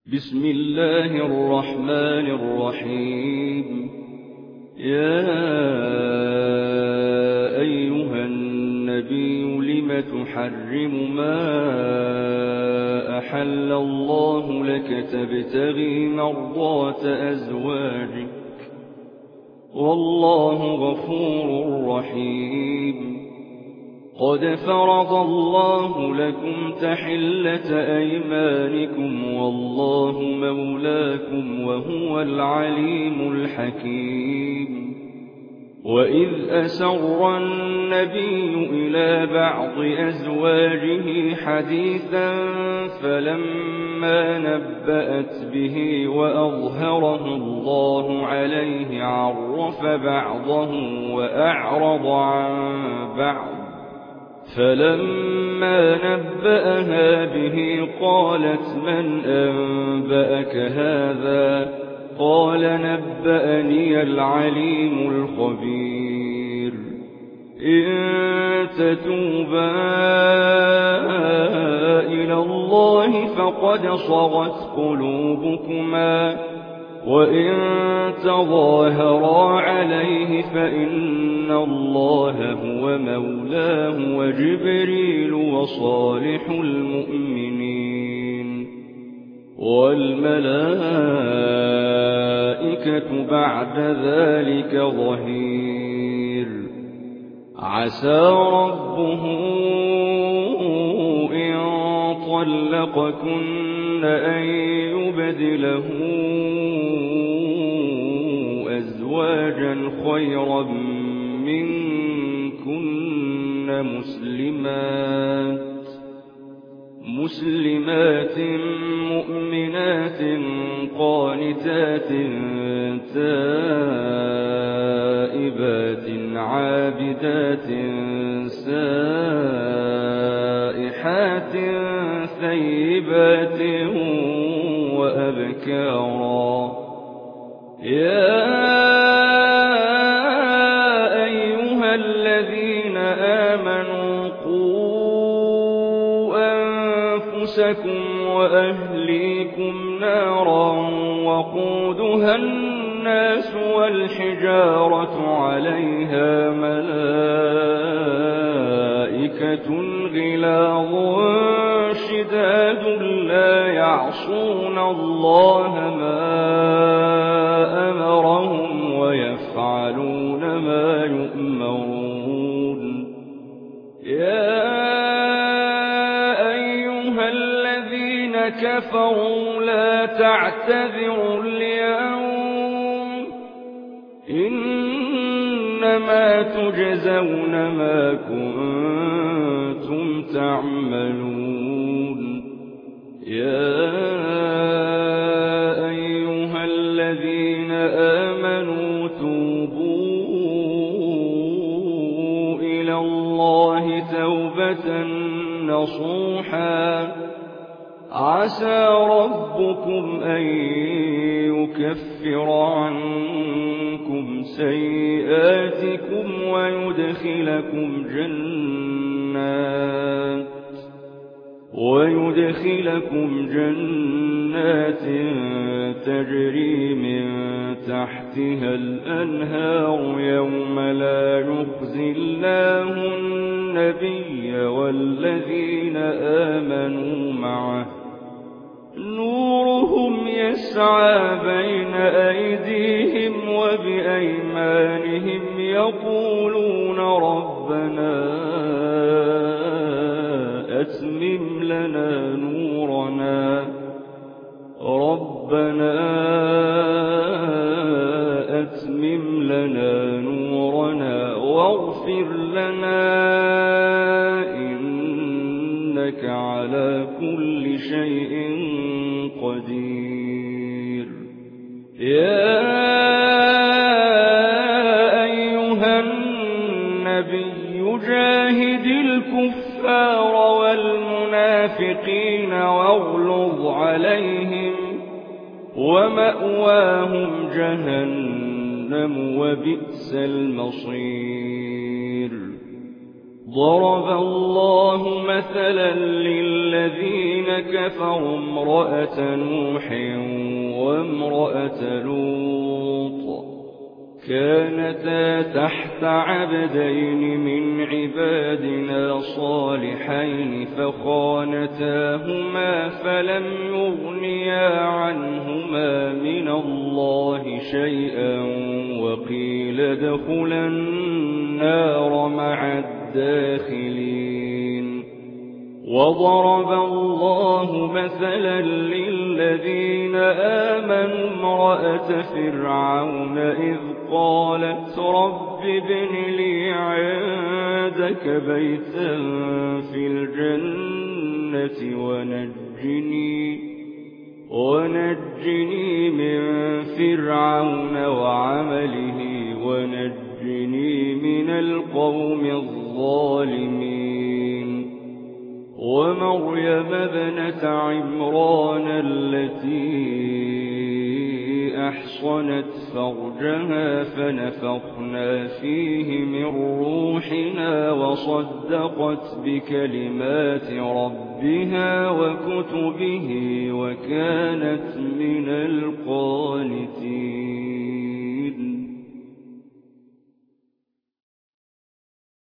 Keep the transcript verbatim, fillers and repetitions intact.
بسم الله الرحمن الرحيم. يا أيها النبي لم تحرم ما أحل الله لك تبتغي مرضات أزواجك والله غفور رحيم. قد فرض الله لكم تحلة أيمانكم والله مولاكم وهو العليم الحكيم. وإذ أسر النبي إلى بعض أزواجه حديثا فلما نبأت به وأظهره الله عليه عرف بعضه وأعرض عن بعض، فلما نبأها به قالت من أنبأك هذا؟ قال نبأني العليم الخبير. إن تتوبا إلى الله فقد صغت قلوبكما، وإن تظاهرا عليه فإن الله هو مولاه وجبريل وصالح المؤمنين والملائكة بعد ذلك ظهير. عسى ربه إن طلقكن أن يبدله أزواجا خيرا منكن مسلمات مسلمات مؤمنات قانتات تائبات عابدات سائحات ثيبات وأبكارا. يا أيها الذين آمنوا قوا أنفسكم وأهليكم نارا وقودها الناس والحجارة عليها ملائكة غلاظ شداد لا يعصون الله ما أمرهم ويفعلون ما يؤمرون. يا أيها الذين كفروا لا تعتذروا اليوم إنما تجزون ما كنتم تعملون. يا أيها الذين آمنوا توبوا إلى الله توبة نصوحا عسى ربكم أن يكفر عنكم سيئاتكم ويدخلكم جنات ويدخلكم جنات تجري من تحتها الأنهار يوم لا يخزي الله النبي والذين آمنوا معه نورهم يسعى بين أيديهم وبأيمانهم يقولون ربنا أتمم لنا نورنا ربنا أتمم لنا نورنا واغفر لنا إنك على كل شيء قدير. يا أيها النبي جاهد الكفار والمنافقين واغلظ عليهم ومأواهم جهنم وبئس المصير. ضرب الله مثلا للذين كفروا امرأة نوح وامرأة لوط كانتا تحت عبدين من عبادنا صالحين فخانتاهما فلم يغنيا عنهما من الله شيئا وقيل ادخلا النار مع الداخلين. وضرب الله مثلا للذين آمنوا امرأة فرعون إذ قالت رب ابن لي عندك بيتا في الجنة ونجني, ونجني من فرعون وعمله ونجني من القوم الظالمين. ومريم ابنة عمران التي أحصنت فرجها فنفخنا فيه من روحنا وصدقت بكلمات ربها وكتبه وكانت من القانتين.